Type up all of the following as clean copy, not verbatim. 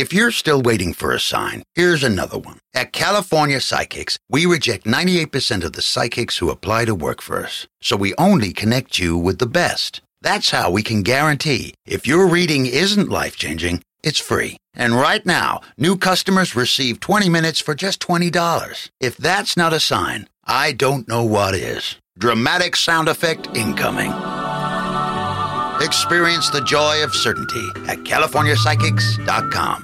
If you're still waiting for a sign, here's another one. At California Psychics, we reject 98% of the psychics who apply to work for us. So we only connect you with the best. That's how we can guarantee if your reading isn't life-changing, it's free. And right now, new customers receive 20 minutes for just $20. If that's not a sign, I don't know what is. Dramatic sound effect incoming. Experience the joy of certainty at CaliforniaPsychics.com.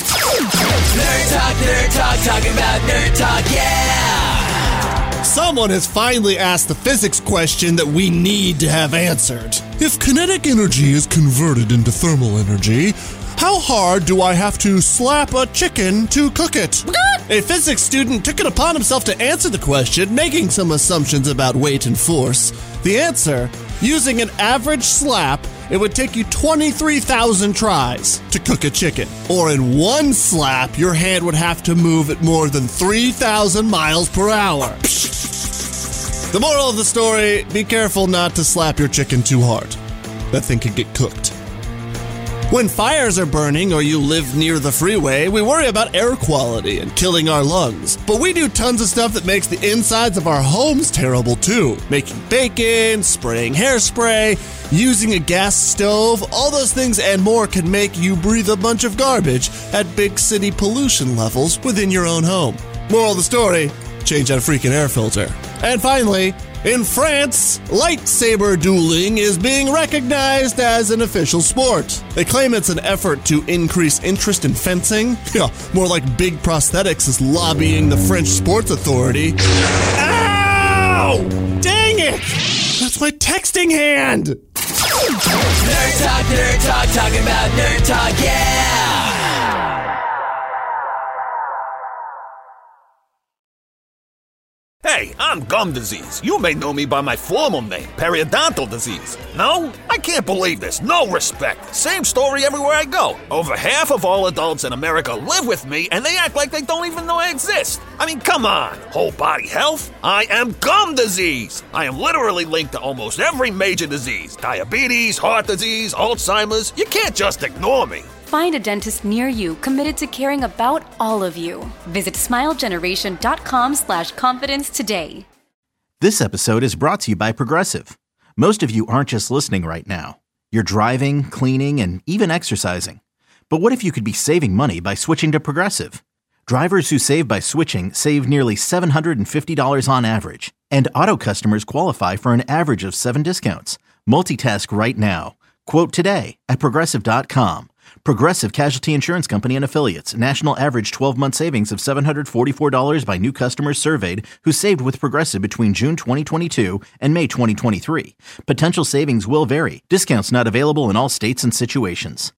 Nerd Talk, talking about Nerd Talk, yeah! Someone has finally asked the physics question that we need to have answered. If kinetic energy is converted into thermal energy, how hard do I have to slap a chicken to cook it? A physics student took it upon himself to answer the question, making some assumptions about weight and force. The answer, using an average slap, it would take you 23,000 tries to cook a chicken. Or in one slap, your hand would have to move at more than 3,000 miles per hour. The moral of the story, be careful not to slap your chicken too hard. That thing could get cooked. When fires are burning or you live near the freeway, we worry about air quality and killing our lungs. But we do tons of stuff that makes the insides of our homes terrible too. Making bacon, spraying hairspray, using a gas stove, all those things and more can make you breathe a bunch of garbage at big city pollution levels within your own home. Moral of the story, change that freaking air filter. And finally, in France, lightsaber dueling is being recognized as an official sport. They claim it's an effort to increase interest in fencing. Yeah, more like Big Prosthetics is lobbying the French Sports Authority. Ow! Dang it! That's my texting hand! Nerd Talk, talking about Nerd Talk, yeah! Hey, I'm gum disease. You may know me by my formal name, periodontal disease. No? I can't believe this. No respect. Same story everywhere I go. Over half of all adults in America live with me, and they act like they don't even know I exist. I mean, come on. Whole body health? I am gum disease. I am literally linked to almost every major disease. Diabetes, heart disease, Alzheimer's. You can't just ignore me. Find a dentist near you committed to caring about all of you. Visit smilegeneration.com/confidence today. This episode is brought to you by Progressive. Most of you aren't just listening right now. You're driving, cleaning, and even exercising. But what if you could be saving money by switching to Progressive? Drivers who save by switching save nearly $750 on average. And auto customers qualify for an average of 7 discounts. Multitask right now. Quote today at Progressive.com. Progressive Casualty Insurance Company and Affiliates. National average 12-month savings of $744 by new customers surveyed who saved with Progressive between June 2022 and May 2023. Potential savings will vary. Discounts not available in all states and situations.